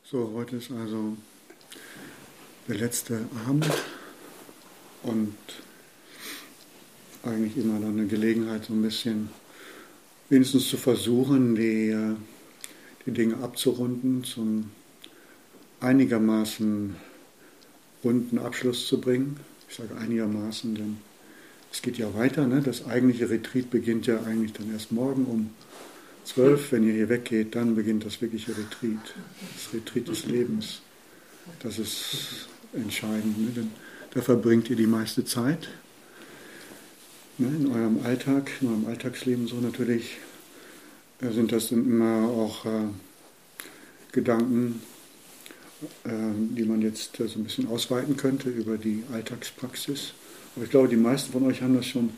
So, heute ist also der letzte Abend und eigentlich immer dann eine Gelegenheit, so ein bisschen wenigstens zu versuchen, die Dinge abzurunden, zum einigermaßen runden Abschluss zu bringen. Ich sage einigermaßen, denn es geht ja weiter. Ne? Das eigentliche Retreat beginnt ja eigentlich dann erst morgen um 12. Wenn ihr hier weggeht, dann beginnt das wirkliche Retreat. Das Retreat des Lebens. Das ist entscheidend. Ne? Denn da verbringt ihr die meiste Zeit. Ne? In eurem Alltag, in eurem Alltagsleben so natürlich sind das dann immer auch Gedanken, die man jetzt so ein bisschen ausweiten könnte über die Alltagspraxis. Aber ich glaube, die meisten von euch haben das schon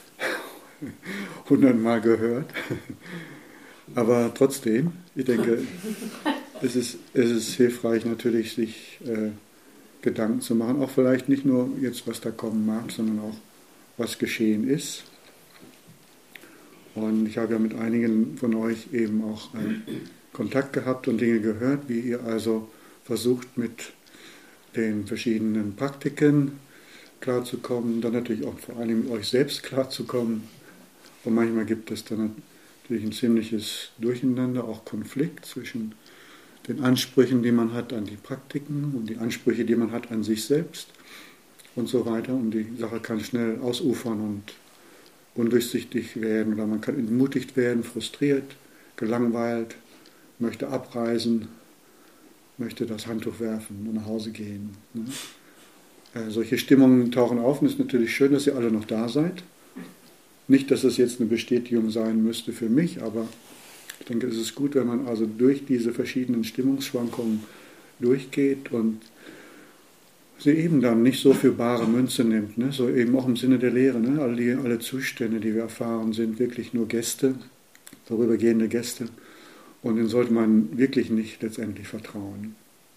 100-mal gehört. Aber trotzdem, ich denke, es ist hilfreich natürlich, sich Gedanken zu machen, auch vielleicht nicht nur jetzt, was da kommen mag, sondern auch, was geschehen ist. Und ich habe ja mit einigen von euch eben auch Kontakt gehabt und Dinge gehört, wie ihr also versucht, mit den verschiedenen Praktiken klarzukommen, dann natürlich auch vor allem mit euch selbst klarzukommen. Und manchmal gibt es dann natürlich ein ziemliches Durcheinander, auch Konflikt zwischen den Ansprüchen, die man hat an die Praktiken und die Ansprüche, die man hat an sich selbst und so weiter. Und die Sache kann schnell ausufern und undurchsichtig werden oder man kann entmutigt werden, frustriert, gelangweilt, möchte abreisen, möchte das Handtuch werfen und nach Hause gehen. Ne? Solche Stimmungen tauchen auf und es ist natürlich schön, dass ihr alle noch da seid. Nicht, dass es jetzt eine Bestätigung sein müsste für mich, aber ich denke, es ist gut, wenn man also durch diese verschiedenen Stimmungsschwankungen durchgeht und sie eben dann nicht so für bare Münze nimmt, ne? So eben auch im Sinne der Lehre. Ne? Alle Zustände, die wir erfahren, sind wirklich nur Gäste, vorübergehende Gäste und denen sollte man wirklich nicht letztendlich vertrauen.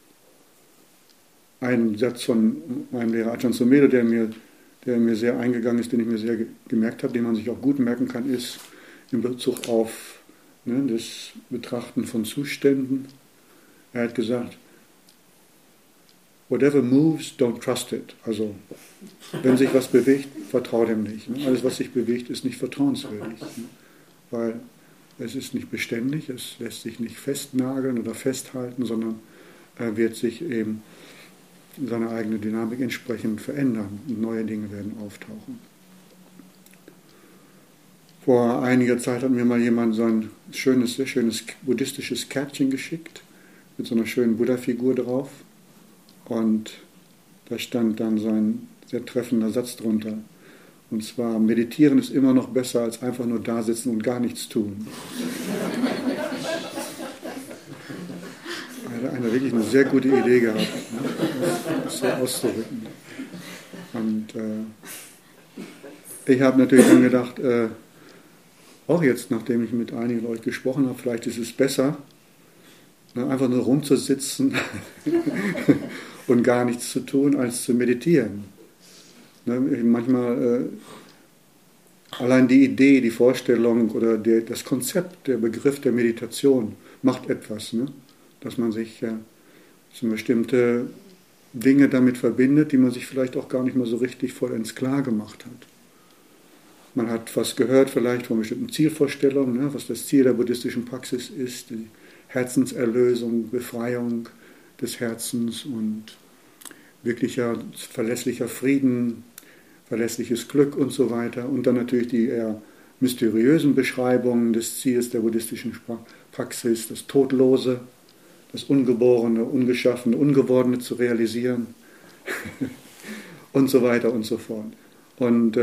Ein Satz von meinem Lehrer Ajahn Sumedho, der mir sehr eingegangen ist, den ich mir sehr gemerkt habe, den man sich auch gut merken kann, ist in Bezug auf das Betrachten von Zuständen. Er hat gesagt, whatever moves, don't trust it. Also, wenn sich was bewegt, vertraue dem nicht. Ne? Alles, was sich bewegt, ist nicht vertrauenswürdig. Ne? Weil es ist nicht beständig, es lässt sich nicht festnageln oder festhalten, sondern wird sich eben seine eigene Dynamik entsprechend verändern und neue Dinge werden auftauchen. Vor einiger Zeit hat mir mal jemand so ein sehr schönes buddhistisches Kärtchen geschickt mit so einer schönen Buddha-Figur drauf und da stand dann so ein sehr treffender Satz drunter. Und zwar, meditieren ist immer noch besser als einfach nur da sitzen und gar nichts tun. Eine wirklich eine sehr gute Idee gehabt, ne? Das so auszudrücken. Und ich habe natürlich dann gedacht, auch jetzt, nachdem ich mit einigen Leuten gesprochen habe, vielleicht ist es besser, ne, einfach nur rumzusitzen und gar nichts zu tun, als zu meditieren. Ne, manchmal allein die Idee, die Vorstellung oder das Konzept, der Begriff der Meditation macht etwas, ne? Dass man sich so bestimmte Dinge damit verbindet, die man sich vielleicht auch gar nicht mehr so richtig vollends klar gemacht hat. Man hat was gehört vielleicht von bestimmten Zielvorstellungen, ne, was das Ziel der buddhistischen Praxis ist, die Herzenserlösung, Befreiung des Herzens und wirklicher verlässlicher Frieden, verlässliches Glück und so weiter. Und dann natürlich die eher mysteriösen Beschreibungen des Ziels der buddhistischen Praxis, das Todlose, das Ungeborene, Ungeschaffene, Ungewordene zu realisieren und so weiter und so fort. Und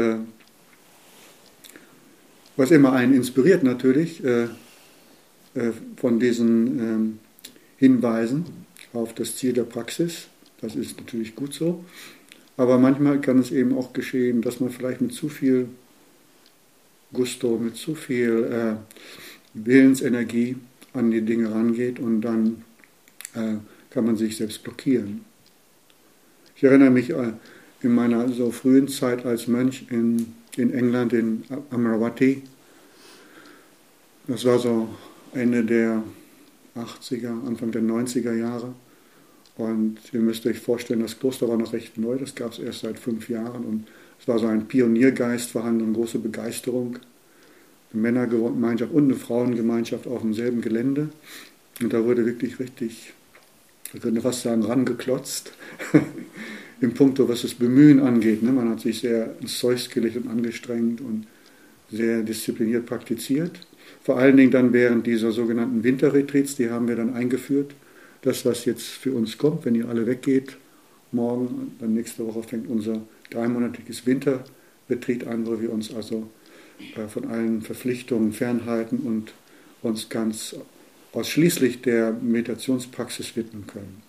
was immer einen inspiriert natürlich von diesen Hinweisen auf das Ziel der Praxis, das ist natürlich gut so, aber manchmal kann es eben auch geschehen, dass man vielleicht mit zu viel Gusto, mit zu viel Willensenergie an die Dinge rangeht und dann kann man sich selbst blockieren. Ich erinnere mich in meiner so frühen Zeit als Mönch in England, in Amaravati. Das war so Ende der 80er, Anfang der 90er Jahre. Und ihr müsst euch vorstellen, das Kloster war noch recht neu, das gab es erst seit 5 Jahren. Und es war so ein Pioniergeist vorhanden und große Begeisterung. Eine Männergemeinschaft und eine Frauengemeinschaft auf demselben Gelände. Und da wurde wirklich richtig, ich könnte fast sagen, rangeklotzt. Im Punkto, was das Bemühen angeht. Man hat sich sehr ins Zeug gelegt und angestrengt und sehr diszipliniert praktiziert. Vor allen Dingen dann während dieser sogenannten Winterretreats, die haben wir dann eingeführt. Das, was jetzt für uns kommt, wenn ihr alle weggeht, morgen, dann nächste Woche fängt unser 3-monatiges Winterretreat an, wo wir uns also von allen Verpflichtungen fernhalten und uns ganz ausschließlich der Meditationspraxis widmen können.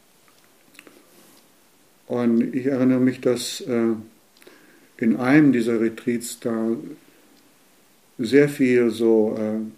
Und ich erinnere mich, dass in einem dieser Retreats da sehr viel so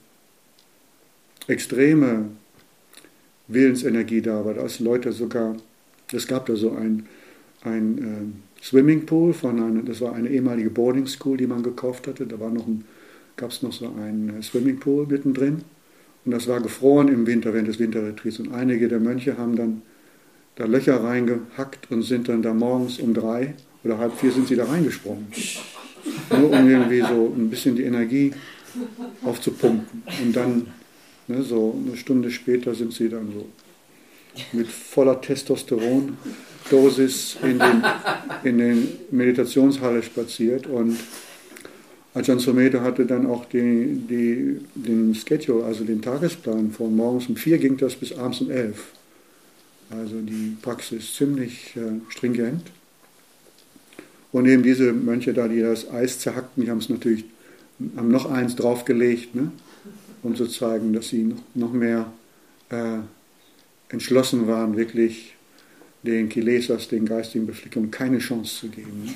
extreme Willensenergie da war, dass Leute sogar, es gab da so ein Swimmingpool das war eine ehemalige Boarding School, die man gekauft hatte, da gab es noch so ein Swimmingpool mittendrin und das war gefroren im Winter, während des Winterretreats und einige der Mönche haben dann da Löcher reingehackt und sind dann da morgens um 3 oder halb 4 sind sie da reingesprungen, nur um irgendwie so ein bisschen die Energie aufzupumpen und dann so eine Stunde später sind sie dann so mit voller Testosteron-Dosis in den Meditationshalle spaziert. Und Ajahn Sumedho hatte dann auch den Schedule, also den Tagesplan. Von morgens um 4 ging das bis abends um 11. Also die Praxis ziemlich stringent. Und eben diese Mönche da, die das Eis zerhackten, die haben noch eins draufgelegt, um zu zeigen, dass sie noch mehr entschlossen waren, wirklich den Kilesas, den geistigen Befleckungen, keine Chance zu geben.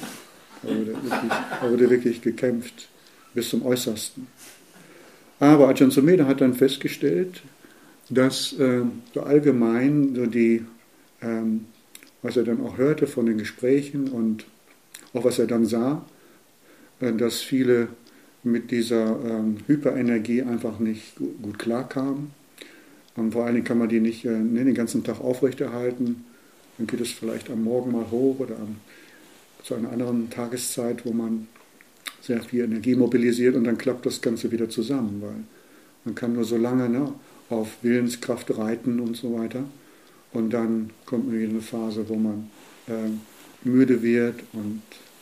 Da wurde wirklich gekämpft bis zum Äußersten. Aber Ajahn Sumedho hat dann festgestellt, dass so allgemein so was er dann auch hörte von den Gesprächen und auch was er dann sah, dass viele mit dieser Hyperenergie einfach nicht gut klarkamen. Und vor allen Dingen kann man die nicht den ganzen Tag aufrechterhalten. Dann geht es vielleicht am Morgen mal hoch oder zu einer anderen Tageszeit, wo man sehr viel Energie mobilisiert und dann klappt das Ganze wieder zusammen, weil man kann nur so lange auf Willenskraft reiten und so weiter. Und dann kommt wieder eine Phase, wo man müde wird und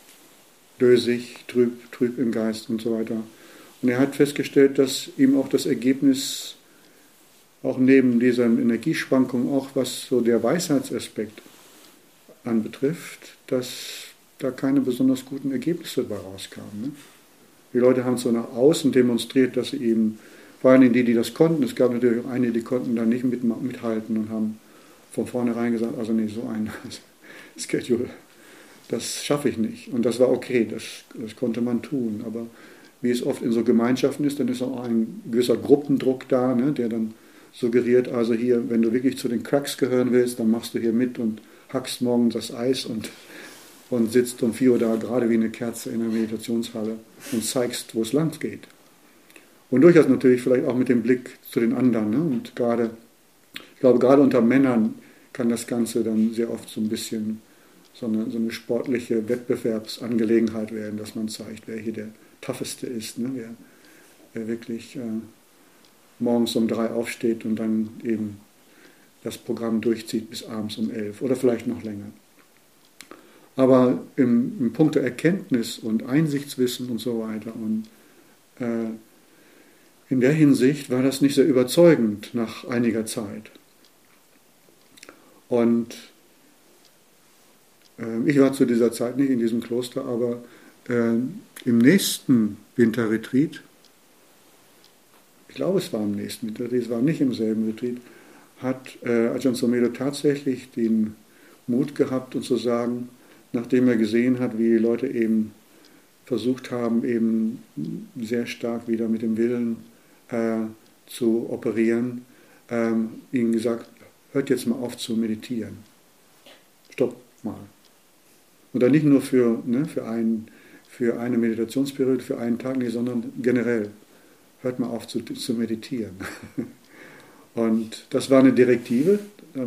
dösig, trüb im Geist und so weiter. Und er hat festgestellt, dass ihm auch das Ergebnis, auch neben dieser Energieschwankung, auch was so der Weisheitsaspekt anbetrifft, dass da keine besonders guten Ergebnisse dabei rauskamen. Die Leute haben so nach außen demonstriert, dass sie eben, vor allem die das konnten, es gab natürlich auch einige, die konnten da nicht mithalten und haben von vornherein gesagt, also nee, so ein Schedule, das schaffe ich nicht. Und das war okay, das konnte man tun. Aber wie es oft in so Gemeinschaften ist, dann ist auch ein gewisser Gruppendruck da, der dann suggeriert, also hier, wenn du wirklich zu den Cracks gehören willst, dann machst du hier mit und hackst morgens das Eis und sitzt um 4 Uhr da gerade wie eine Kerze in der Meditationshalle und zeigst, wo es lang geht. Und durchaus natürlich vielleicht auch mit dem Blick zu den anderen. Und ich glaube, gerade unter Männern kann das Ganze dann sehr oft so ein bisschen so eine sportliche Wettbewerbsangelegenheit werden, dass man zeigt, wer hier der Tougheste ist, wer wirklich morgens um 3 aufsteht und dann eben das Programm durchzieht bis abends um 11 oder vielleicht noch länger. Aber im Punkt der Erkenntnis und Einsichtswissen und so weiter und in der Hinsicht war das nicht sehr überzeugend nach einiger Zeit. Und ich war zu dieser Zeit nicht in diesem Kloster, aber im nächsten Winterretreat, ich glaube es war im nächsten Winterretreat, es war nicht im selben Retreat, hat Ajahn Sumedho tatsächlich den Mut gehabt und zu sagen, nachdem er gesehen hat, wie die Leute eben versucht haben, eben sehr stark wieder mit dem Willen zu operieren, ihnen gesagt, hört jetzt mal auf zu meditieren. Stopp mal. Und dann nicht nur für eine Meditationsperiode, für einen Tag, sondern generell. Hört mal auf zu meditieren. Und das war eine Direktive, da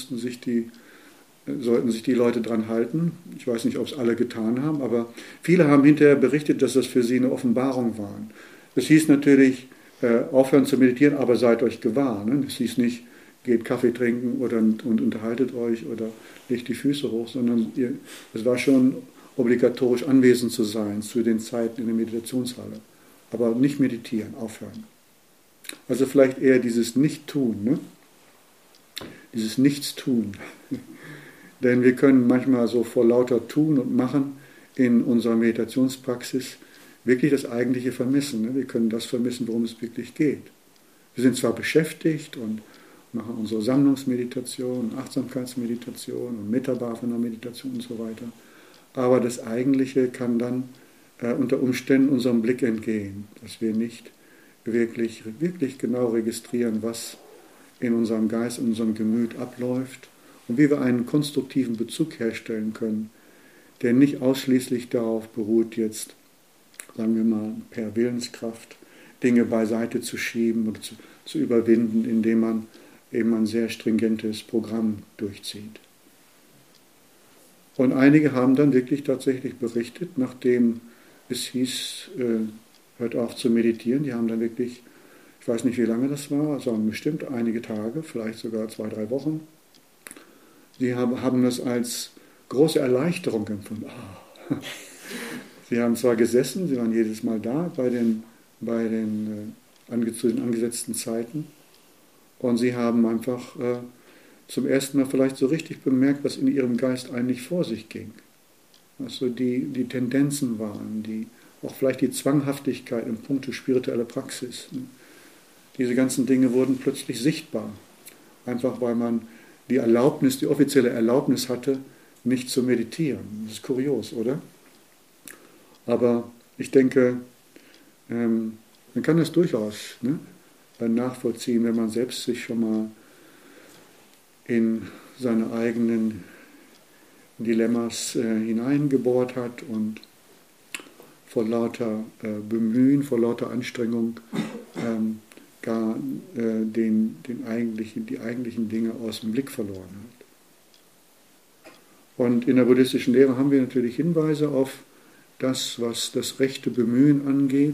sollten sich die Leute dran halten. Ich weiß nicht, ob es alle getan haben, aber viele haben hinterher berichtet, dass das für sie eine Offenbarung war. Es hieß natürlich, aufhören zu meditieren, aber seid euch gewahr. Ne? Es hieß nicht, geht Kaffee trinken und unterhaltet euch oder legt die Füße hoch, sondern es war schon obligatorisch anwesend zu sein zu den Zeiten in der Meditationshalle. Aber nicht meditieren, aufhören. Also vielleicht eher dieses Nicht-Tun, ne? Dieses Nichtstun. Denn wir können manchmal so vor lauter Tun und Machen in unserer Meditationspraxis wirklich das Eigentliche vermissen. Ne? Wir können das vermissen, worum es wirklich geht. Wir sind zwar beschäftigt und machen unsere Sammlungsmeditation, Achtsamkeitsmeditation und Metta-Bhavana-Meditation und so weiter, aber das Eigentliche kann dann unter Umständen unserem Blick entgehen, dass wir nicht wirklich genau registrieren, was in unserem Geist, in unserem Gemüt abläuft und wie wir einen konstruktiven Bezug herstellen können, der nicht ausschließlich darauf beruht, jetzt, sagen wir mal, per Willenskraft Dinge beiseite zu schieben oder zu überwinden, indem man eben ein sehr stringentes Programm durchzieht. Und einige haben dann wirklich tatsächlich berichtet, nachdem es hieß, hört auf zu meditieren, die haben dann wirklich, ich weiß nicht, wie lange das war, also bestimmt einige Tage, vielleicht sogar 2-3 Wochen, sie haben das als große Erleichterung empfunden. Sie haben zwar gesessen, sie waren jedes Mal da zu den angesetzten Zeiten und sie haben einfach zum ersten Mal vielleicht so richtig bemerkt, was in ihrem Geist eigentlich vor sich ging. Was so die Tendenzen waren, auch vielleicht die Zwanghaftigkeit in puncto spirituelle Praxis. Diese ganzen Dinge wurden plötzlich sichtbar. Einfach weil man die offizielle Erlaubnis hatte, nicht zu meditieren. Das ist kurios, oder? Aber ich denke, man kann das durchaus nachvollziehen, wenn man selbst sich schon mal in seine eigenen Dilemmas hineingebohrt hat und vor lauter Bemühen, vor lauter Anstrengung gar die eigentlichen Dinge aus dem Blick verloren hat. Und in der buddhistischen Lehre haben wir natürlich Hinweise auf das, was das rechte Bemühen angeht.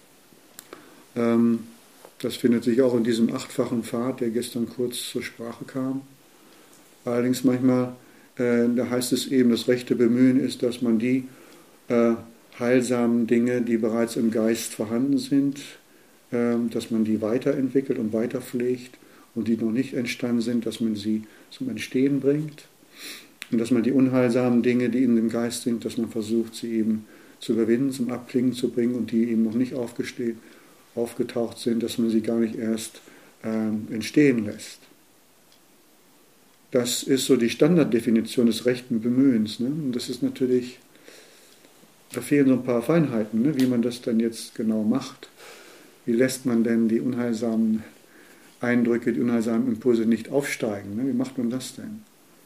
Das findet sich auch in diesem 8-fachen Pfad, der gestern kurz zur Sprache kam. Allerdings manchmal, da heißt es eben, das rechte Bemühen ist, dass man die heilsamen Dinge, die bereits im Geist vorhanden sind, dass man die weiterentwickelt und weiterpflegt und die noch nicht entstanden sind, dass man sie zum Entstehen bringt und dass man die unheilsamen Dinge, die in dem Geist sind, dass man versucht, sie eben zu überwinden, zum Abklingen zu bringen und die eben noch nicht aufgetaucht sind, dass man sie gar nicht erst entstehen lässt. Das ist so die Standarddefinition des rechten Bemühens. Ne? Und das ist natürlich, da fehlen so ein paar Feinheiten, ne? Wie man das dann jetzt genau macht. Wie lässt man denn die unheilsamen Eindrücke, die unheilsamen Impulse nicht aufsteigen? Ne? Wie macht man das denn?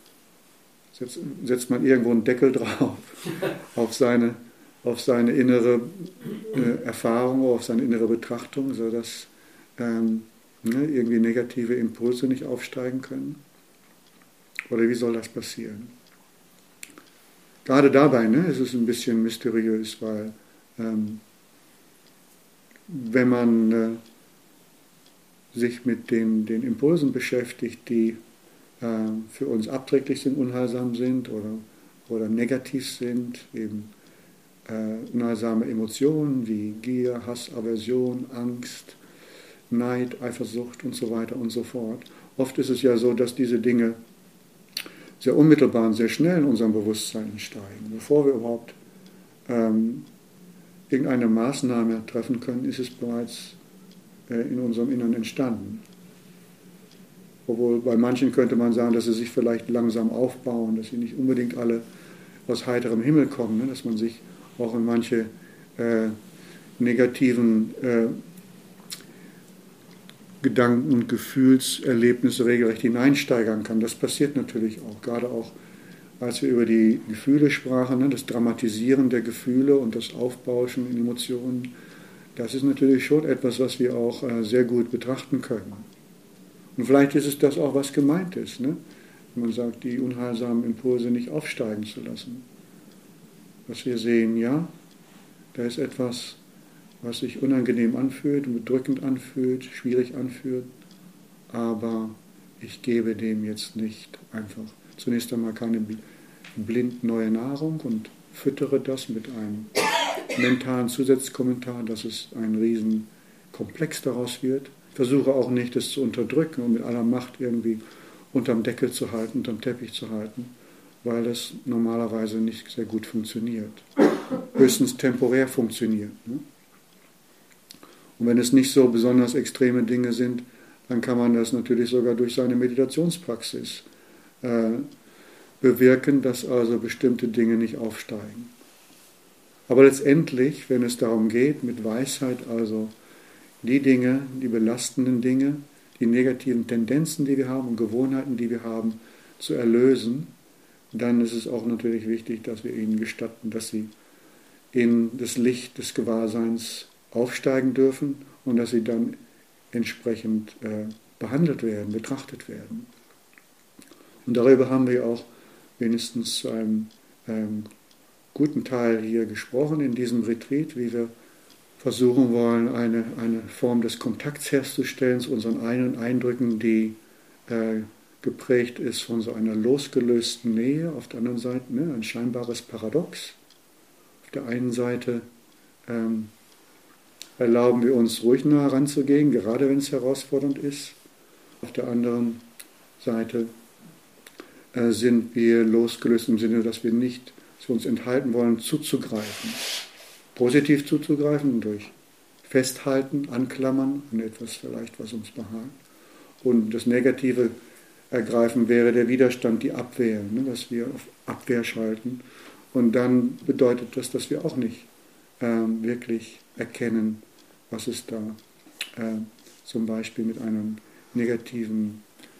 Setzt man irgendwo einen Deckel drauf auf seine innere Erfahrung, auf seine innere Betrachtung, sodass irgendwie negative Impulse nicht aufsteigen können? Oder wie soll das passieren? Gerade dabei ist es ein bisschen mysteriös, weil wenn man sich mit den Impulsen beschäftigt, die für uns abträglich sind, unheilsam sind oder negativ sind, eben unheilsame Emotionen wie Gier, Hass, Aversion, Angst, Neid, Eifersucht und so weiter und so fort. Oft ist es ja so, dass diese Dinge sehr unmittelbar und sehr schnell in unserem Bewusstsein entsteigen. Bevor wir überhaupt irgendeine Maßnahme treffen können, ist es bereits in unserem Innern entstanden. Obwohl bei manchen könnte man sagen, dass sie sich vielleicht langsam aufbauen, dass sie nicht unbedingt alle aus heiterem Himmel kommen, ne? Dass man sich auch in manche negativen Gedanken- und Gefühlserlebnisse regelrecht hineinsteigern kann. Das passiert natürlich auch, gerade auch, als wir über die Gefühle sprachen, ne? Das Dramatisieren der Gefühle und das Aufbauschen in Emotionen, das ist natürlich schon etwas, was wir auch sehr gut betrachten können. Und vielleicht ist es das auch, was gemeint ist. Ne? Wenn man sagt, die unheilsamen Impulse nicht aufsteigen zu lassen. Dass wir sehen, ja, da ist etwas, was sich unangenehm anfühlt, bedrückend anfühlt, schwierig anfühlt, aber ich gebe dem jetzt nicht einfach zunächst einmal keine blind neue Nahrung und füttere das mit einem mentalen Zusatzkommentar, dass es ein Riesenkomplex daraus wird. Ich versuche auch nicht, das zu unterdrücken und mit aller Macht irgendwie unterm Deckel zu halten, unterm Teppich zu halten, weil das normalerweise nicht sehr gut funktioniert. Höchstens temporär funktioniert. Ne? Und wenn es nicht so besonders extreme Dinge sind, dann kann man das natürlich sogar durch seine Meditationspraxis bewirken, dass also bestimmte Dinge nicht aufsteigen. Aber letztendlich, wenn es darum geht, mit Weisheit also die Dinge, die belastenden Dinge, die negativen Tendenzen, die wir haben und Gewohnheiten, die wir haben, zu erlösen, dann ist es auch natürlich wichtig, dass wir ihnen gestatten, dass sie in das Licht des Gewahrseins aufsteigen dürfen und dass sie dann entsprechend behandelt werden, betrachtet werden. Und darüber haben wir auch wenigstens zu einem guten Teil hier gesprochen in diesem Retreat, wie wir versuchen wollen, eine Form des Kontakts herzustellen zu unseren eigenen Eindrücken, die geprägt ist von so einer losgelösten Nähe, auf der anderen Seite ein scheinbares Paradox. Auf der einen Seite erlauben wir uns ruhig nah heranzugehen, gerade wenn es herausfordernd ist. Auf der anderen Seite sind wir losgelöst im Sinne, dass wir uns enthalten wollen, zuzugreifen. Positiv zuzugreifen durch Festhalten, Anklammern an etwas vielleicht, was uns behagt. Und das Negative ergreifen wäre der Widerstand, die Abwehr, dass wir auf Abwehr schalten. Und dann bedeutet das, dass wir auch nicht wirklich erkennen, was es da zum Beispiel mit einer negativen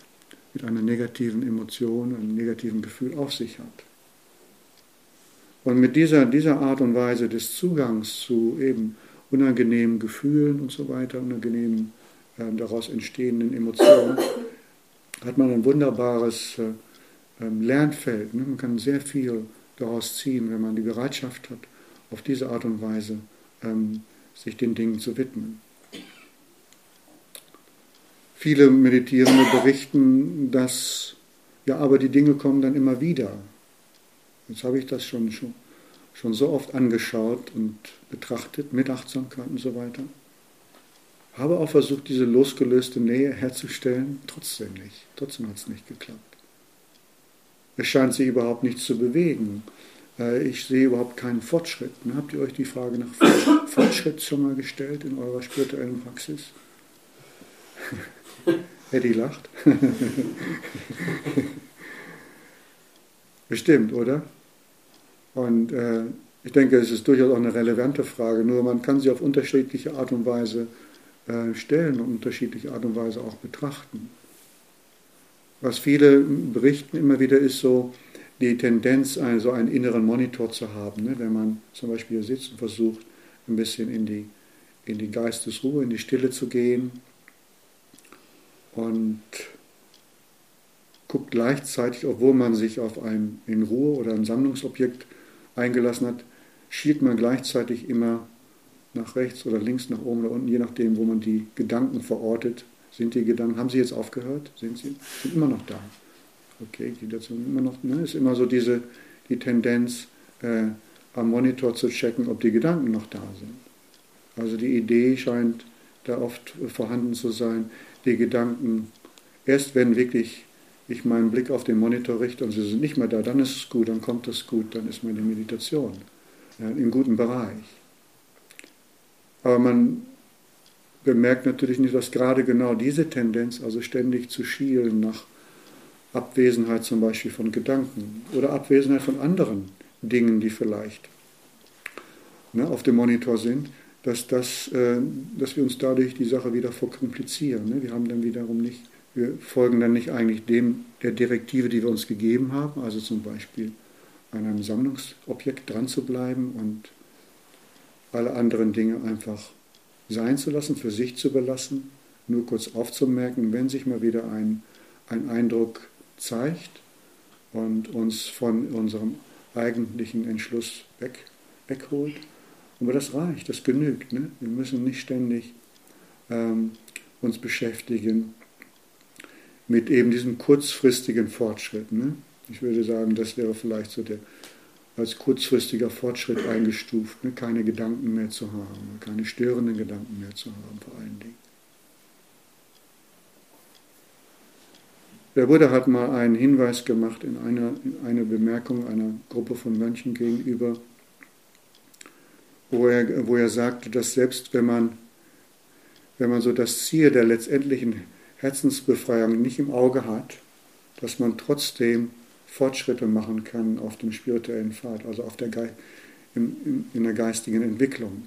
Emotion, einem negativen Gefühl auf sich hat. Und mit dieser Art und Weise des Zugangs zu eben unangenehmen Gefühlen und so weiter, unangenehmen daraus entstehenden Emotionen, hat man ein wunderbares Lernfeld. Man kann sehr viel daraus ziehen, wenn man die Bereitschaft hat, auf diese Art und Weise sich den Dingen zu widmen. Viele Meditierende berichten, dass, ja, aber die Dinge kommen dann immer wieder. Jetzt habe ich das schon so oft angeschaut und betrachtet, mit Achtsamkeit und so weiter. Habe auch versucht, diese losgelöste Nähe herzustellen, trotzdem nicht. Trotzdem hat es nicht geklappt. Es scheint sich überhaupt nichts zu bewegen. Ich sehe überhaupt keinen Fortschritt. Habt ihr euch die Frage nach Fortschritt schon mal gestellt in eurer spirituellen Praxis? Eddie lacht. Bestimmt, oder? Und ich denke, es ist durchaus auch eine relevante Frage, nur man kann sie auf unterschiedliche Art und Weise stellen und unterschiedliche Art und Weise auch betrachten. Was viele berichten immer wieder ist so die Tendenz, so einen inneren Monitor zu haben, ne? Wenn man zum Beispiel hier sitzt und versucht, ein bisschen in die Geistesruhe, in die Stille zu gehen und guckt gleichzeitig, obwohl man sich auf ein in Ruhe oder ein Sammlungsobjekt eingelassen hat, schielt man gleichzeitig immer nach rechts oder links, nach oben oder unten, je nachdem, wo man die Gedanken verortet. Sind die Gedanken, haben sie jetzt aufgehört? Sind immer noch da. Okay, die dazu immer noch, ist immer so die Tendenz, am Monitor zu checken, ob die Gedanken noch da sind. Also die Idee scheint da oft vorhanden zu sein, die Gedanken, erst wenn wirklich ich meinen Blick auf den Monitor richte und sie sind nicht mehr da, dann ist es gut, dann kommt es gut, dann ist meine Meditation im guten Bereich. Aber man bemerkt natürlich nicht, dass gerade genau diese Tendenz, also ständig zu schielen nach Abwesenheit zum Beispiel von Gedanken oder Abwesenheit von anderen Dingen, die vielleicht auf dem Monitor sind, dass wir uns dadurch die Sache wieder verkomplizieren. Wir haben dann wiederum nicht, wir folgen dann nicht eigentlich der Direktive, die wir uns gegeben haben, also zum Beispiel an einem Sammlungsobjekt dran zu bleiben und alle anderen Dinge einfach sein zu lassen, für sich zu belassen, nur kurz aufzumerken, wenn sich mal wieder ein Eindruck zeigt und uns von unserem eigentlichen Entschluss wegholt. Aber das reicht, das genügt. Ne? Wir müssen nicht ständig uns beschäftigen mit eben diesem kurzfristigen Fortschritt. Ne? Ich würde sagen, das wäre vielleicht so als kurzfristiger Fortschritt eingestuft, ne? Keine Gedanken mehr zu haben, keine störenden Gedanken mehr zu haben vor allen Dingen. Der Buddha hat mal einen Hinweis gemacht in einer Bemerkung einer Gruppe von Mönchen gegenüber, wo er sagte, dass selbst wenn man so das Ziel der letztendlichen Herzensbefreiung nicht im Auge hat, dass man trotzdem Fortschritte machen kann auf dem spirituellen Pfad, also in der geistigen Entwicklung.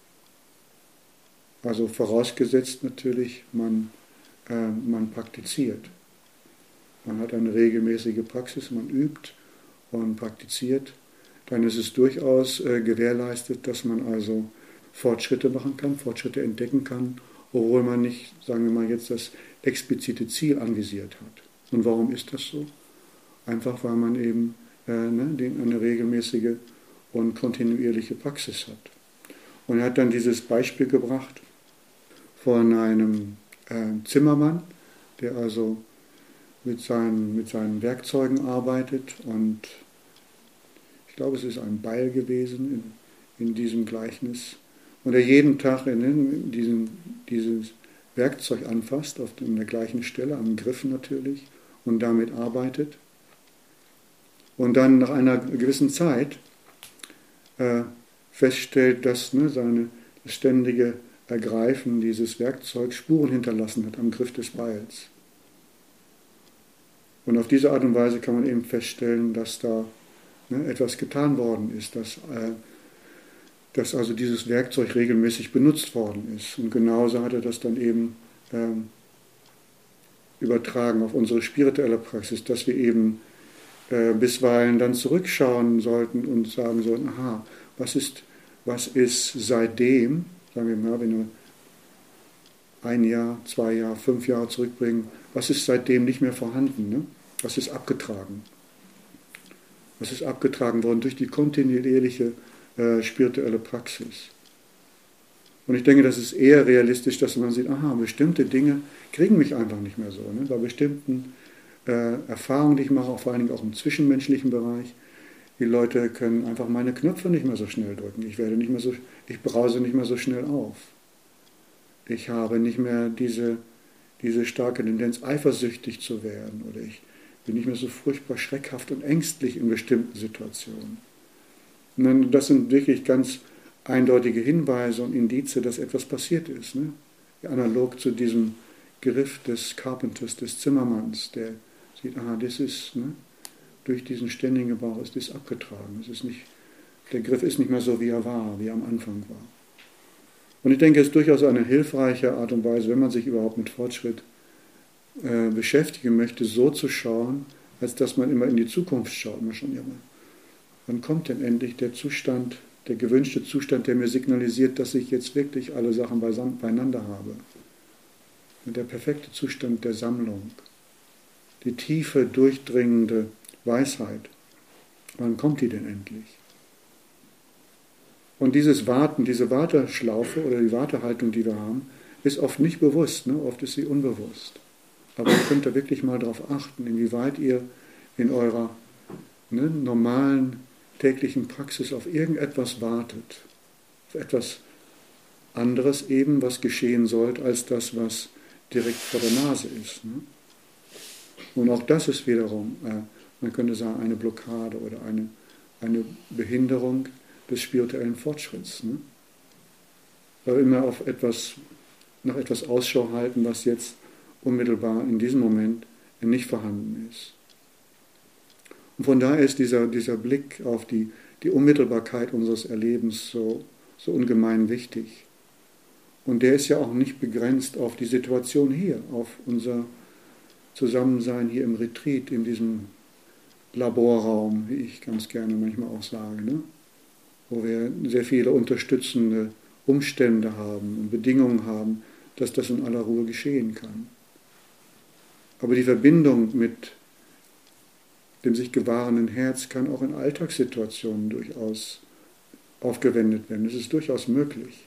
Also vorausgesetzt natürlich, man praktiziert. Man hat eine regelmäßige Praxis, man übt und praktiziert. Dann ist es durchaus gewährleistet, dass man also Fortschritte machen kann, Fortschritte entdecken kann, obwohl man nicht, sagen wir mal, jetzt das explizite Ziel anvisiert hat. Und warum ist das so? Einfach weil man eben eine regelmäßige und kontinuierliche Praxis hat. Und er hat dann dieses Beispiel gebracht von einem Zimmermann, der also mit seinen Werkzeugen arbeitet, und ich glaube, es ist ein Beil gewesen in diesem Gleichnis, und er jeden Tag dieses Werkzeug anfasst, an der gleichen Stelle, am Griff natürlich, und damit arbeitet. Und dann nach einer gewissen Zeit feststellt, dass das ständige Ergreifen dieses Werkzeugs Spuren hinterlassen hat am Griff des Beils. Und auf diese Art und Weise kann man eben feststellen, dass da etwas getan worden ist, dass also dieses Werkzeug regelmäßig benutzt worden ist. Und genauso hat er das dann eben übertragen auf unsere spirituelle Praxis, dass wir eben bisweilen dann zurückschauen sollten und sagen sollten, aha, was ist seitdem, sagen wir mal, wenn wir 1 Jahr, 2 Jahre, 5 Jahre zurückbringen, was ist seitdem nicht mehr vorhanden? Ne? Was ist abgetragen? Was ist abgetragen worden durch die kontinuierliche spirituelle Praxis? Und ich denke, das ist eher realistisch, dass man sieht, aha, bestimmte Dinge kriegen mich einfach nicht mehr so. Ne? Bei bestimmten Erfahrungen, die ich mache, vor allen Dingen auch im zwischenmenschlichen Bereich, die Leute können einfach meine Knöpfe nicht mehr so schnell drücken. Ich brause nicht mehr so schnell auf. Ich habe nicht mehr diese starke Tendenz, eifersüchtig zu werden, oder ich bin nicht mehr so furchtbar schreckhaft und ängstlich in bestimmten Situationen. Und das sind wirklich ganz eindeutige Hinweise und Indizien, dass etwas passiert ist. Ne? Analog zu diesem Griff des Carpenters, des Zimmermanns, der sieht, aha, das ist, durch diesen ständigen Gebrauch ist das abgetragen. Der Griff ist nicht mehr so, wie er am Anfang war. Und ich denke, es ist durchaus eine hilfreiche Art und Weise, wenn man sich überhaupt mit Fortschritt beschäftigen möchte, so zu schauen, als dass man immer in die Zukunft schaut. Man schon, ja, wann kommt denn endlich der Zustand, der gewünschte Zustand, der mir signalisiert, dass ich jetzt wirklich alle Sachen beieinander habe? Der perfekte Zustand der Sammlung, die tiefe, durchdringende Weisheit. Wann kommt die denn endlich? Und dieses Warten, diese Warteschlaufe oder die Wartehaltung, die wir haben, ist oft nicht bewusst, oft ist sie unbewusst. Aber ihr könnt da wirklich mal darauf achten, inwieweit ihr in eurer normalen täglichen Praxis auf irgendetwas wartet. Auf etwas anderes eben, was geschehen sollte, als das, was direkt vor der Nase ist. Und auch das ist wiederum, man könnte sagen, eine Blockade oder eine Behinderung des spirituellen Fortschritts. Weil wir immer nach etwas Ausschau halten, was jetzt unmittelbar in diesem Moment nicht vorhanden ist. Und von daher ist dieser Blick auf die Unmittelbarkeit unseres Erlebens so ungemein wichtig. Und der ist ja auch nicht begrenzt auf die Situation hier, auf unser Zusammensein hier im Retreat, in diesem Laborraum, wie ich ganz gerne manchmal auch sage, wo wir sehr viele unterstützende Umstände haben und Bedingungen haben, dass das in aller Ruhe geschehen kann. Aber die Verbindung mit dem sich gewahrenden Herz kann auch in Alltagssituationen durchaus aufgewendet werden. Das ist durchaus möglich.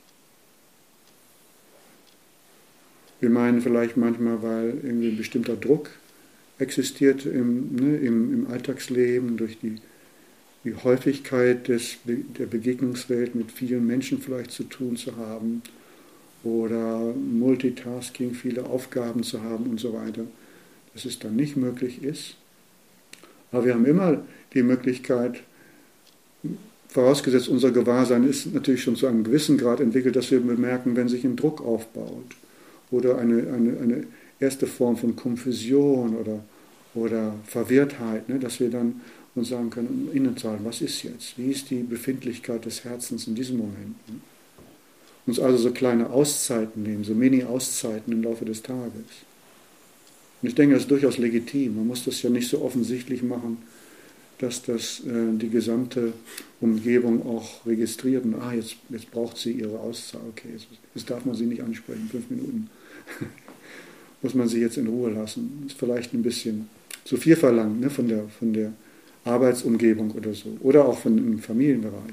Wir meinen vielleicht manchmal, weil irgendwie ein bestimmter Druck existiert im Alltagsleben, durch die Häufigkeit der Begegnungswelt mit vielen Menschen vielleicht zu tun zu haben oder Multitasking, viele Aufgaben zu haben und so weiter, dass es dann nicht möglich ist. Aber wir haben immer die Möglichkeit, vorausgesetzt unser Gewahrsein ist natürlich schon zu einem gewissen Grad entwickelt, dass wir bemerken, wenn sich ein Druck aufbaut oder eine erste Form von Konfusion oder Verwirrtheit, ne, dass wir dann uns sagen können, innezuhalten, was ist jetzt? Wie ist die Befindlichkeit des Herzens in diesem Moment? Ne? Uns also so kleine Auszeiten nehmen, so Mini-Auszeiten im Laufe des Tages. Und ich denke, das ist durchaus legitim. Man muss das ja nicht so offensichtlich machen, dass das die gesamte Umgebung auch registriert und jetzt braucht sie ihre Auszeit. Okay, jetzt darf man sie nicht ansprechen, 5 Minuten. Muss man sie jetzt in Ruhe lassen. Ist vielleicht ein bisschen zu viel verlangt, ne, von der Arbeitsumgebung oder so. Oder auch im Familienbereich.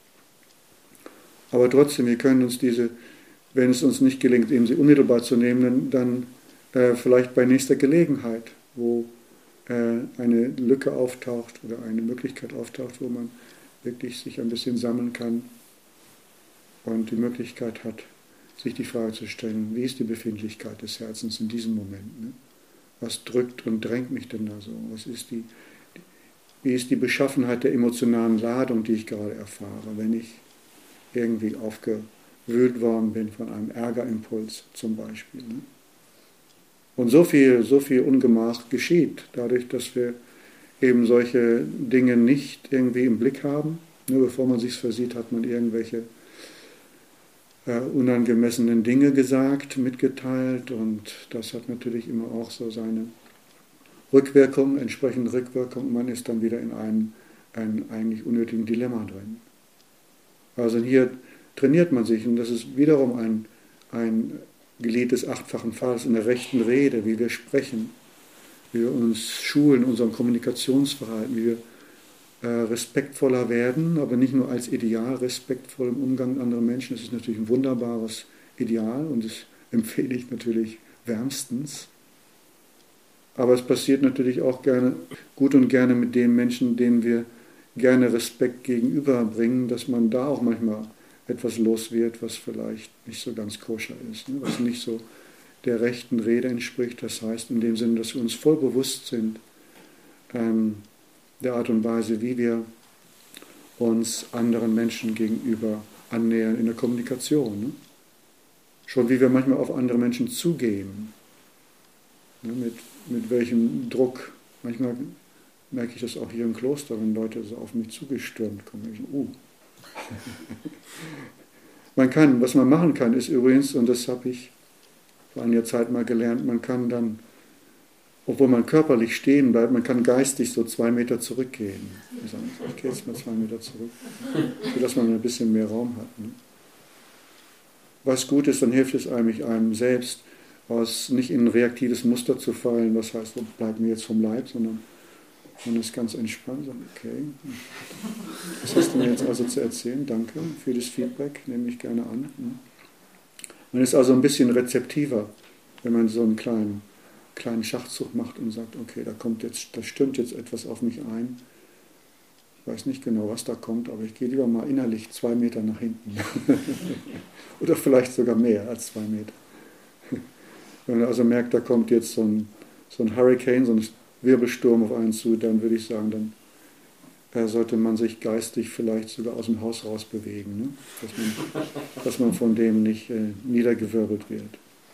Aber trotzdem, wir können uns wenn es uns nicht gelingt, eben sie unmittelbar zu nehmen, dann vielleicht bei nächster Gelegenheit, wo eine Lücke auftaucht oder eine Möglichkeit auftaucht, wo man wirklich sich ein bisschen sammeln kann und die Möglichkeit hat, sich die Frage zu stellen, wie ist die Befindlichkeit des Herzens in diesem Moment? Ne? Was drückt und drängt mich denn da so? Wie ist die Beschaffenheit der emotionalen Ladung, die ich gerade erfahre, wenn ich irgendwie aufgewühlt worden bin von einem Ärgerimpuls zum Beispiel? Ne? Und so viel Ungemach geschieht, dadurch, dass wir eben solche Dinge nicht irgendwie im Blick haben. Nur bevor man sich versieht, hat man irgendwelche unangemessenen Dinge gesagt, mitgeteilt, und das hat natürlich immer auch so seine Rückwirkung, entsprechende Rückwirkung, und man ist dann wieder in einem eigentlich unnötigen Dilemma drin. Also hier trainiert man sich, und das ist wiederum ein Glied des 8-fachen Pfades in der rechten Rede, wie wir sprechen, wie wir uns schulen, unserem Kommunikationsverhalten, wie wir respektvoller werden, aber nicht nur als Ideal, respektvoll im Umgang mit anderen Menschen. Das ist natürlich ein wunderbares Ideal und das empfehle ich natürlich wärmstens. Aber es passiert natürlich auch gut und gerne mit den Menschen, denen wir gerne Respekt gegenüberbringen, dass man da auch manchmal etwas los wird, was vielleicht nicht so ganz koscher ist, ne? Was nicht so der rechten Rede entspricht. Das heißt in dem Sinne, dass wir uns voll bewusst sind der Art und Weise, wie wir uns anderen Menschen gegenüber annähern in der Kommunikation. Ne? Schon wie wir manchmal auf andere Menschen zugehen, ne? Mit welchem Druck. Manchmal merke ich das auch hier im Kloster, wenn Leute so auf mich zugestürmt kommen. Was man machen kann, ist übrigens, und das habe ich vor einiger Zeit mal gelernt, man kann dann, obwohl man körperlich stehen bleibt, man kann geistig so 2 Meter zurückgehen. Ich gehe jetzt mal 2 Meter zurück, sodass man ein bisschen mehr Raum hat. Ne? Was gut ist, dann hilft es einem selbst, nicht in ein reaktives Muster zu fallen, was heißt, bleib mir jetzt vom Leib, sondern man ist ganz entspannt, sagt, okay, was hast du mir jetzt also zu erzählen? Danke für das Feedback, nehme ich gerne an. Man ist also ein bisschen rezeptiver, wenn man so einen kleinen Schachzug macht und sagt, okay, da stürmt jetzt etwas auf mich ein. Ich weiß nicht genau, was da kommt, aber ich gehe lieber mal innerlich 2 Meter nach hinten. Oder vielleicht sogar mehr als 2 Meter. Wenn man also merkt, da kommt jetzt so ein Hurricane, so ein Wirbelsturm auf einen zu, dann würde ich sagen, dann sollte man sich geistig vielleicht sogar aus dem Haus raus bewegen, ne? Dass man von dem nicht niedergewirbelt wird.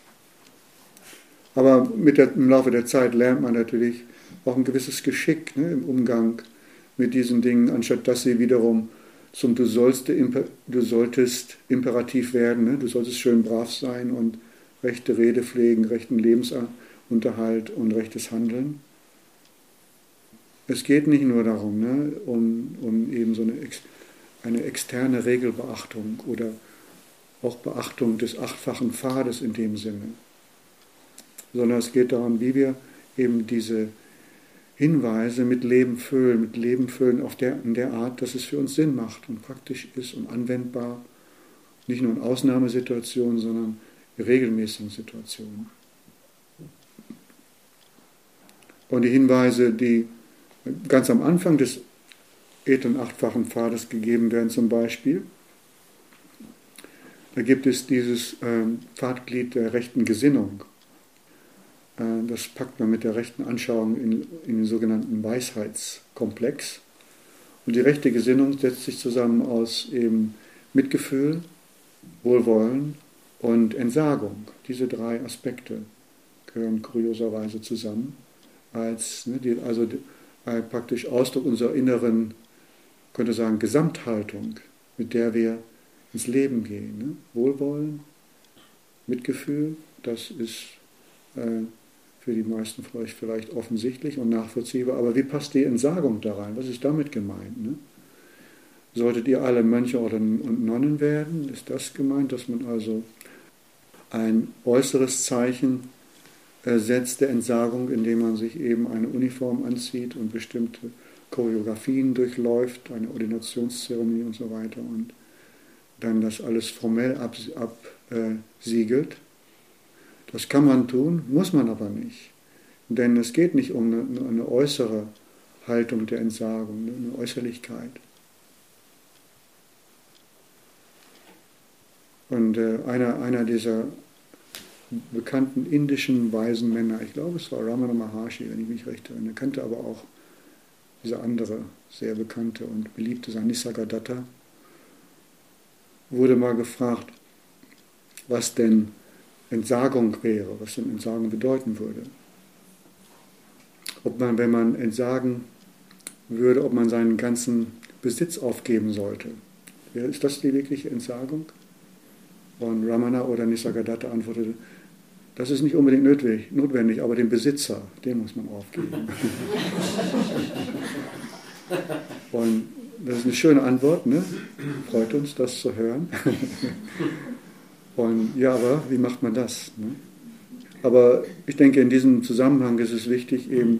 Aber im Laufe der Zeit lernt man natürlich auch ein gewisses Geschick, ne, im Umgang mit diesen Dingen, anstatt dass sie wiederum zum Du solltest Imperativ werden, ne? Du solltest schön brav sein und rechte Rede pflegen, rechten Lebensunterhalt und rechtes Handeln. Es geht nicht nur darum, ne, um eben so eine externe Regelbeachtung oder auch Beachtung des 8-fachen Pfades in dem Sinne, sondern es geht darum, wie wir eben diese Hinweise mit Leben füllen in der Art, dass es für uns Sinn macht und praktisch ist und anwendbar, nicht nur in Ausnahmesituationen, sondern in regelmäßigen Situationen. Und die Hinweise, die ganz am Anfang des edlen 8-fachen Pfades gegeben werden, zum Beispiel, da gibt es dieses Pfadglied der rechten Gesinnung. Das packt man mit der rechten Anschauung in den sogenannten Weisheitskomplex. Und die rechte Gesinnung setzt sich zusammen aus eben Mitgefühl, Wohlwollen und Entsagung. Diese 3 Aspekte gehören kurioserweise zusammen, praktisch Ausdruck unserer inneren, könnte sagen, Gesamthaltung, mit der wir ins Leben gehen. Ne? Wohlwollen, Mitgefühl, das ist für die meisten von euch vielleicht offensichtlich und nachvollziehbar, aber wie passt die Entsagung da rein? Was ist damit gemeint? Ne? Solltet ihr alle Mönche und Nonnen werden? Ist das gemeint, dass man also ein äußeres Zeichen setzt der Entsagung, indem man sich eben eine Uniform anzieht und bestimmte Choreografien durchläuft, eine Ordinationszeremonie und so weiter und dann das alles formell absiegelt? Das kann man tun, muss man aber nicht. Denn es geht nicht um eine äußere Haltung der Entsagung, eine Äußerlichkeit. Und einer dieser bekannten indischen weisen Männer, ich glaube es war Ramana Maharshi, wenn ich mich recht erinnere, kannte aber auch dieser andere sehr bekannte und beliebte sein, Nisargadatta, wurde mal gefragt, was denn Entsagung wäre, was denn Entsagung bedeuten würde. Ob man, wenn man entsagen würde, ob man seinen ganzen Besitz aufgeben sollte. Ist das die wirkliche Entsagung? Und Ramana oder Nisargadatta antwortete, das ist nicht unbedingt notwendig, aber den Besitzer, den muss man aufgeben. Und das ist eine schöne Antwort, ne? Freut uns, das zu hören. Und ja, aber wie macht man das? Ne? Aber ich denke, in diesem Zusammenhang ist es wichtig, eben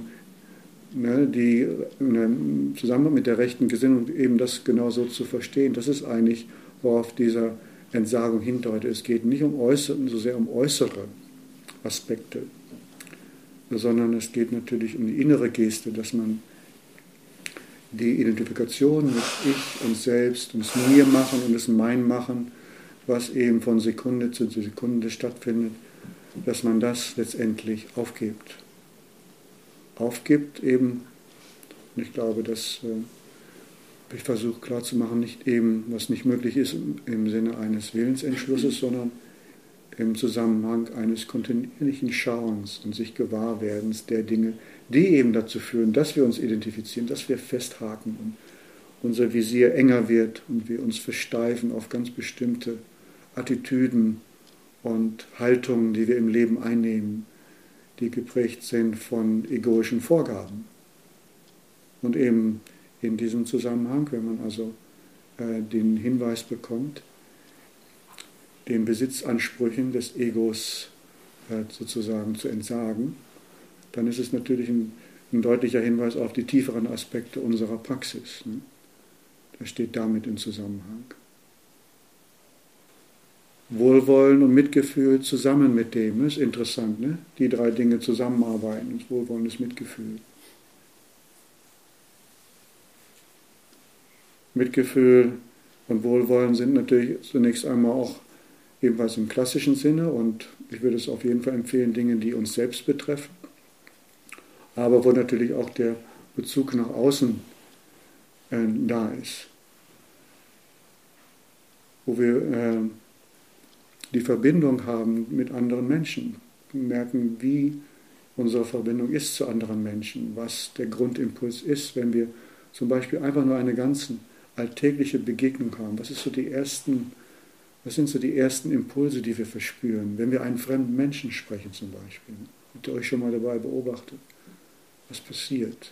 im Zusammenhang mit der rechten Gesinnung eben das genau so zu verstehen. Das ist eigentlich, worauf dieser Entsagung hindeutet. Es geht nicht so sehr um äußere Aspekte, sondern es geht natürlich um die innere Geste, dass man die Identifikation mit Ich und Selbst und das Mir machen und das Mein machen, was eben von Sekunde zu Sekunde stattfindet, dass man das letztendlich aufgibt. Aufgibt eben, und ich glaube, dass ich versuche klarzumachen, nicht eben, was nicht möglich ist im Sinne eines Willensentschlusses, sondern im Zusammenhang eines kontinuierlichen Schauens und sich Gewahrwerdens der Dinge, die eben dazu führen, dass wir uns identifizieren, dass wir festhaken und unser Visier enger wird und wir uns versteifen auf ganz bestimmte Attitüden und Haltungen, die wir im Leben einnehmen, die geprägt sind von egoischen Vorgaben. Und eben in diesem Zusammenhang, wenn man also den Hinweis bekommt, den Besitzansprüchen des Egos sozusagen zu entsagen, dann ist es natürlich ein deutlicher Hinweis auf die tieferen Aspekte unserer Praxis. Ne? Das steht damit im Zusammenhang. Wohlwollen und Mitgefühl zusammen mit dem, ist interessant, ne? Die 3 Dinge zusammenarbeiten, das Wohlwollen, das Mitgefühl. Mitgefühl und Wohlwollen sind natürlich zunächst einmal auch ebenfalls im klassischen Sinne und ich würde es auf jeden Fall empfehlen, Dinge, die uns selbst betreffen, aber wo natürlich auch der Bezug nach außen da ist, wo wir die Verbindung haben mit anderen Menschen, merken, wie unsere Verbindung ist zu anderen Menschen, was der Grundimpuls ist, wenn wir zum Beispiel einfach nur eine ganz alltägliche Begegnung haben. Was sind so die ersten Impulse, die wir verspüren, wenn wir einen fremden Menschen sprechen zum Beispiel? Habt ihr euch schon mal dabei beobachtet? Was passiert?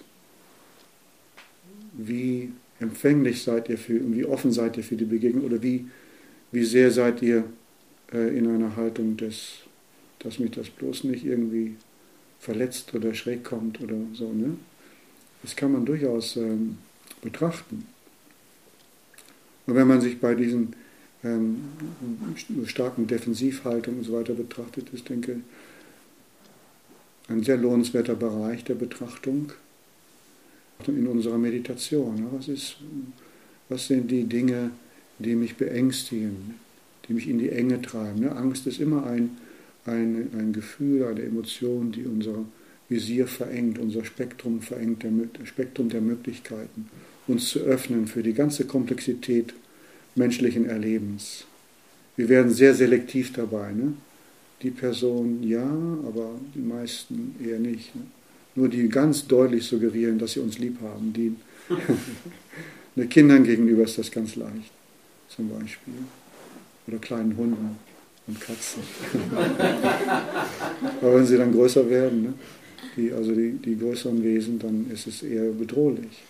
Wie empfänglich seid ihr für und wie offen seid ihr für die Begegnung oder wie sehr seid ihr in einer Haltung, dass mich das bloß nicht irgendwie verletzt oder schräg kommt oder so. Ne? Das kann man durchaus betrachten. Und wenn man sich bei diesen starken Defensivhaltungen und so weiter betrachtet, ist, denke ich, ein sehr lohnenswerter Bereich der Betrachtung in unserer Meditation. Ja? Was sind die Dinge, die mich beängstigen, die mich in die Enge treiben? Ne? Angst ist immer ein Gefühl, eine Emotion, die unser Visier verengt, unser Spektrum verengt, das Spektrum der Möglichkeiten, uns zu öffnen für die ganze Komplexität menschlichen Erlebens. Wir werden sehr selektiv dabei. Ne? Die Person ja, aber die meisten eher nicht. Ne? Nur die ganz deutlich suggerieren, dass sie uns lieb haben. Den Kindern gegenüber ist das ganz leicht, zum Beispiel. Oder kleinen Hunden und Katzen. Aber wenn sie dann größer werden, ne? die größeren Wesen, dann ist es eher bedrohlich.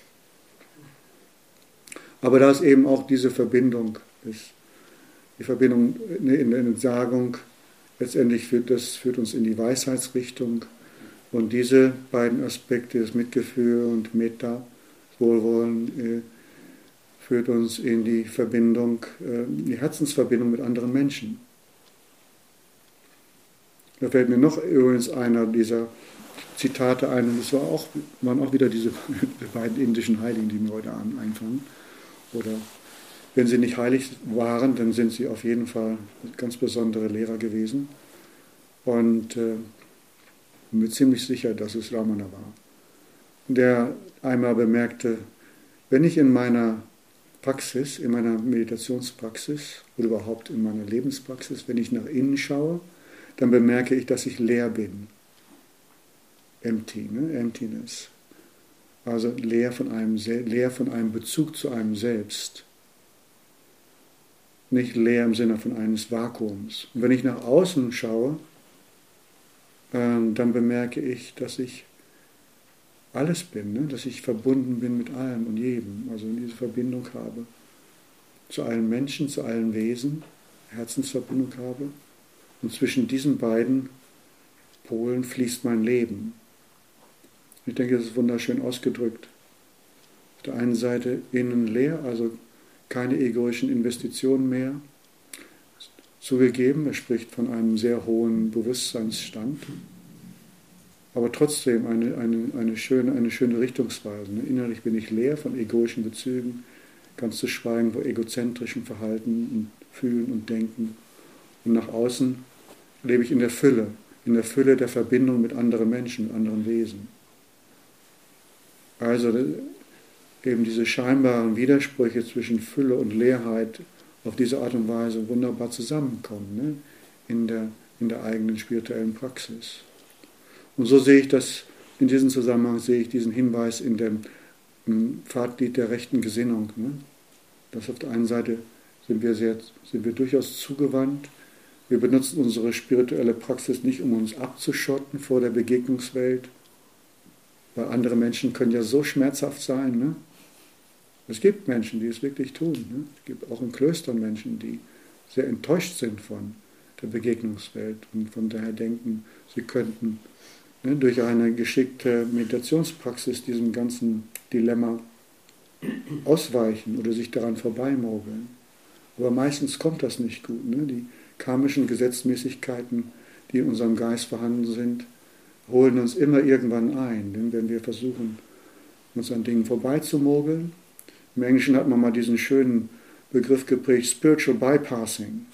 Aber da es eben auch diese Verbindung ist, die Verbindung in der Entsagung, letztendlich führt uns in die Weisheitsrichtung. Und diese beiden Aspekte, das Mitgefühl und Metta, Wohlwollen, führt uns in die Verbindung, die Herzensverbindung mit anderen Menschen. Da fällt mir noch übrigens einer dieser Zitate ein, und das waren auch wieder diese beiden indischen Heiligen, die mir heute Abend einfallen. Oder wenn sie nicht heilig waren, dann sind sie auf jeden Fall ganz besondere Lehrer gewesen. Und bin mir ziemlich sicher, dass es Ramana war, der einmal bemerkte, wenn ich in meiner Praxis, in meiner Meditationspraxis oder überhaupt in meiner Lebenspraxis, wenn ich nach innen schaue, dann bemerke ich, dass ich leer bin. Empty, ne? Emptiness. Also leer von einem Bezug zu einem Selbst. Nicht leer im Sinne von eines Vakuums. Und wenn ich nach außen schaue, dann bemerke ich, dass ich alles bin, ne? Dass ich verbunden bin mit allem und jedem, also diese Verbindung habe zu allen Menschen, zu allen Wesen, Herzensverbindung habe. Und zwischen diesen beiden Polen fließt mein Leben. Ich denke, das ist wunderschön ausgedrückt. Auf der einen Seite innen leer, also keine egoischen Investitionen mehr. Zugegeben, er spricht von einem sehr hohen Bewusstseinsstand, aber trotzdem eine schöne Richtungsweise. Innerlich bin ich leer von egoischen Bezügen, ganz zu schweigen von egozentrischem Verhalten und Fühlen und Denken. Und nach außen lebe ich in der Fülle der Verbindung mit anderen Menschen, mit anderen Wesen. Also eben diese scheinbaren Widersprüche zwischen Fülle und Leerheit auf diese Art und Weise wunderbar zusammenkommen, ne? in der eigenen spirituellen Praxis. Und so sehe ich das, in diesem Zusammenhang sehe ich diesen Hinweis in dem Pfadglied der rechten Gesinnung. Ne? Dass auf der einen Seite sind wir durchaus zugewandt. Wir benutzen unsere spirituelle Praxis nicht, um uns abzuschotten vor der Begegnungswelt, weil andere Menschen können ja so schmerzhaft sein. Ne? Es gibt Menschen, die es wirklich tun. Ne? Es gibt auch in Klöstern Menschen, die sehr enttäuscht sind von der Begegnungswelt und von daher denken, sie könnten durch eine geschickte Meditationspraxis diesem ganzen Dilemma ausweichen oder sich daran vorbeimogeln. Aber meistens kommt das nicht gut. Ne? Die karmischen Gesetzmäßigkeiten, die in unserem Geist vorhanden sind, holen uns immer irgendwann ein. Denn wenn wir versuchen, uns an Dingen vorbeizumogeln, im Englischen hat man mal diesen schönen Begriff geprägt, Spiritual Bypassing.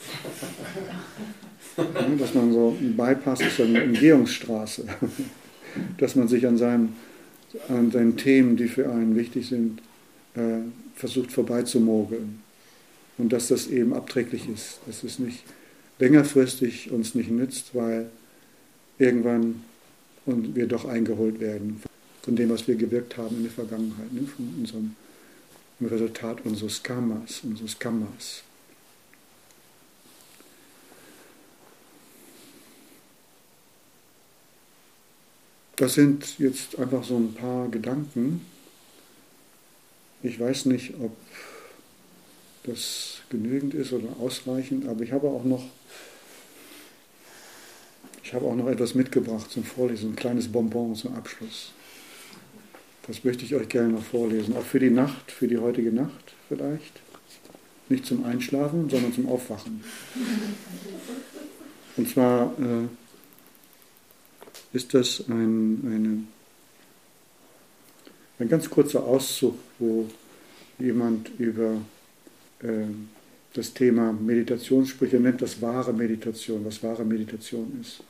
Ja, dass man so, ein Bypass ist eine Umgehungsstraße, dass man sich an seinen Themen, die für einen wichtig sind, versucht vorbeizumogeln. Und dass das eben abträglich ist, dass es nicht längerfristig uns nicht nützt, weil irgendwann und wir doch eingeholt werden von dem, was wir gewirkt haben in der Vergangenheit, ne? Von unserem Resultat unseres Karmas. Das sind jetzt einfach so ein paar Gedanken. Ich weiß nicht, ob das genügend ist oder ausreichend, aber ich habe auch noch Ich habe auch noch etwas mitgebracht zum Vorlesen, ein kleines Bonbon zum Abschluss. Das möchte ich euch gerne noch vorlesen, auch für die Nacht, für die heutige Nacht vielleicht. Nicht zum Einschlafen, sondern zum Aufwachen. Und zwar ist das ein ganz kurzer Auszug, wo jemand über das Thema Meditation spricht. Er nennt das wahre Meditation, was wahre Meditation ist.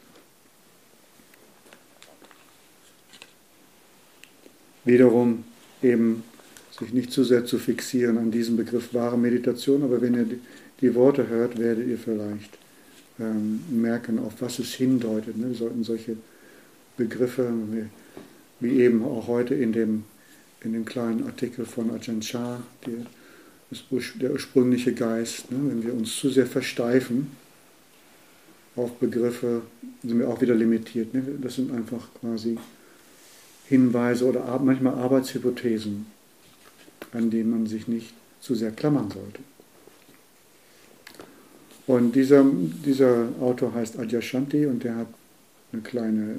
Wiederum eben sich nicht zu sehr zu fixieren an diesem Begriff wahre Meditation, aber wenn ihr die Worte hört, werdet ihr vielleicht merken, auf was es hindeutet. Ne? Wir sollten solche Begriffe, wie eben auch heute in dem kleinen Artikel von Ajahn Chah, der ursprüngliche Geist, ne? Wenn wir uns zu sehr versteifen auf Begriffe, sind wir auch wieder limitiert. Ne? Das sind einfach quasi Hinweise oder manchmal Arbeitshypothesen, an denen man sich nicht zu sehr klammern sollte. Und dieser Autor heißt Adyashanti und der hat eine kleine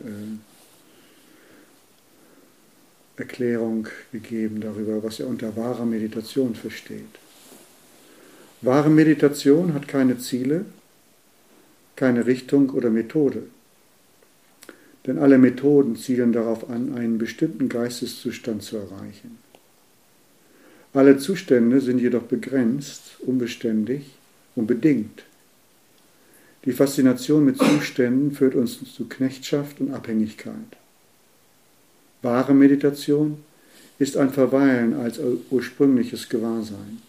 Erklärung gegeben darüber, was er unter wahrer Meditation versteht. Wahre Meditation hat keine Ziele, keine Richtung oder Methode. Denn alle Methoden zielen darauf an, einen bestimmten Geisteszustand zu erreichen. Alle Zustände sind jedoch begrenzt, unbeständig und bedingt. Die Faszination mit Zuständen führt uns zu Knechtschaft und Abhängigkeit. Wahre Meditation ist ein Verweilen als ursprüngliches Gewahrsein.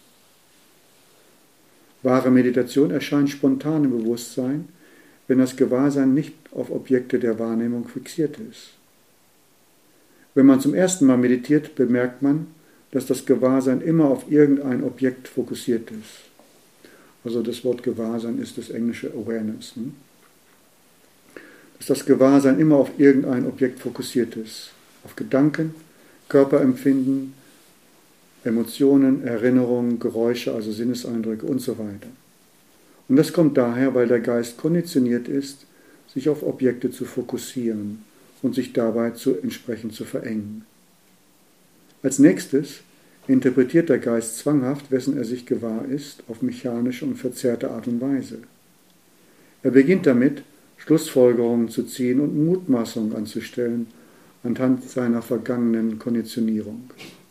Wahre Meditation erscheint spontan im Bewusstsein, wenn das Gewahrsein nicht auf Objekte der Wahrnehmung fixiert ist. Wenn man zum ersten Mal meditiert, bemerkt man, dass das Gewahrsein immer auf irgendein Objekt fokussiert ist. Also das Wort Gewahrsein ist das englische Awareness. Ne? Dass das Gewahrsein immer auf irgendein Objekt fokussiert ist. Auf Gedanken, Körperempfinden, Emotionen, Erinnerungen, Geräusche, also Sinneseindrücke und so weiter. Und das kommt daher, weil der Geist konditioniert ist, sich auf Objekte zu fokussieren und sich dabei entsprechend zu verengen. Als nächstes interpretiert der Geist zwanghaft, wessen er sich gewahr ist, auf mechanische und verzerrte Art und Weise. Er beginnt damit, Schlussfolgerungen zu ziehen und Mutmaßungen anzustellen anhand seiner vergangenen Konditionierung.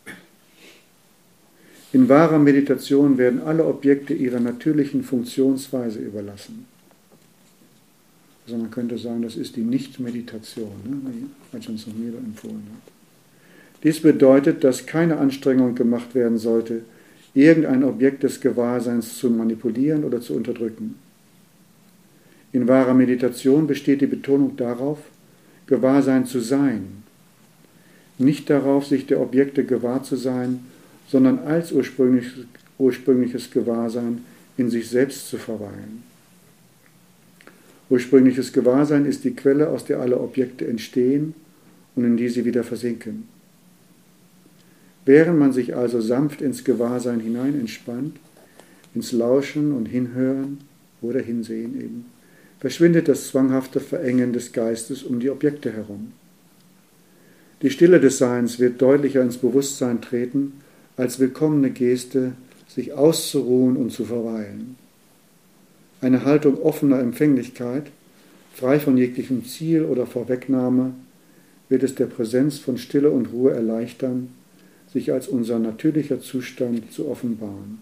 In wahrer Meditation werden alle Objekte ihrer natürlichen Funktionsweise überlassen. Also man könnte sagen, das ist die Nicht-Meditation, ne, wie Ajahn Sumedho empfohlen hat. Dies bedeutet, dass keine Anstrengung gemacht werden sollte, irgendein Objekt des Gewahrseins zu manipulieren oder zu unterdrücken. In wahrer Meditation besteht die Betonung darauf, Gewahrsein zu sein, nicht darauf, sich der Objekte gewahr zu sein, sondern als ursprüngliches Gewahrsein in sich selbst zu verweilen. Ursprüngliches Gewahrsein ist die Quelle, aus der alle Objekte entstehen und in die sie wieder versinken. Während man sich also sanft ins Gewahrsein hinein entspannt, ins Lauschen und Hinhören oder Hinsehen eben, verschwindet das zwanghafte Verengen des Geistes um die Objekte herum. Die Stille des Seins wird deutlicher ins Bewusstsein treten, als willkommene Geste, sich auszuruhen und zu verweilen. Eine Haltung offener Empfänglichkeit, frei von jeglichem Ziel oder Vorwegnahme, wird es der Präsenz von Stille und Ruhe erleichtern, sich als unser natürlicher Zustand zu offenbaren.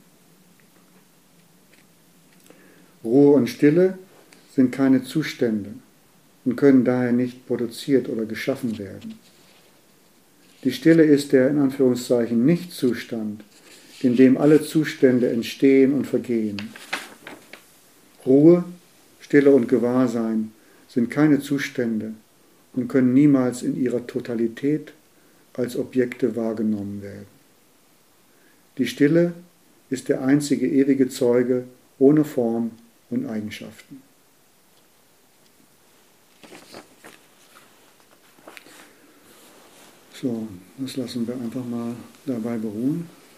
Ruhe und Stille sind keine Zustände und können daher nicht produziert oder geschaffen werden. Die Stille ist der in Anführungszeichen Nicht-Zustand, in dem alle Zustände entstehen und vergehen. Ruhe, Stille und Gewahrsein sind keine Zustände und können niemals in ihrer Totalität als Objekte wahrgenommen werden. Die Stille ist der einzige ewige Zeuge ohne Form und Eigenschaften. So, das lassen wir einfach mal dabei beruhen.